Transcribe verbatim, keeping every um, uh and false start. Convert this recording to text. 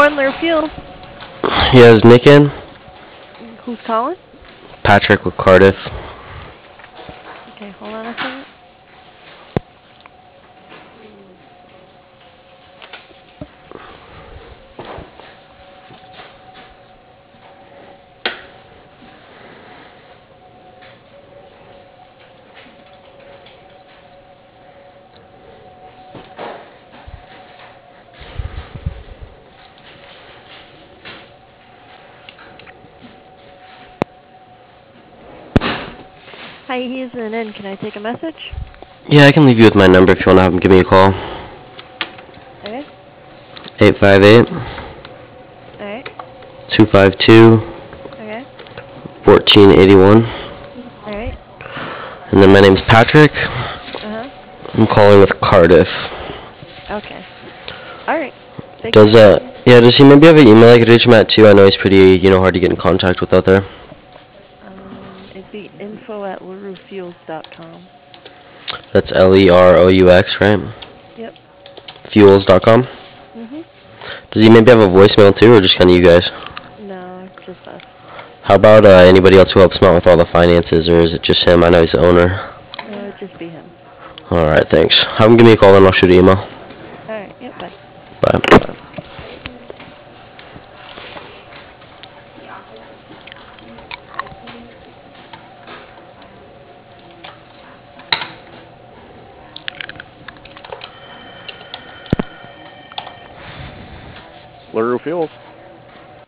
on their field. He has Nick in. Who's calling? Patrick with Cardiff. Okay, hold on a second. Hi, he isn't in. Can I take a message? Yeah, I can leave you with my number if you want to have him give me a call. Okay. eight five eight, Alright. two five two, Okay. fourteen eighty-one. Alright. And then my name's Patrick. Uh-huh. I'm calling with Cardiff. Okay. Alright. Thank Does, you. uh, yeah, does he maybe have an email I could reach him at too? I know he's pretty, you know, hard to get in contact with out there. Um, it'd be info at lerouxfuels dot com. That's L E R O U X, right? Yep. Fuels dot com. Mm-hmm. Does he maybe have a voicemail too, or just kind of you guys? No, just us. How about uh, anybody else who helps him out with all the finances, or is it just him? I know he's the owner. No, it'd just be him. Alright, thanks. Have him give me a call and I'll shoot an email. Alright, yep, bye. Bye. LaRue Fuels.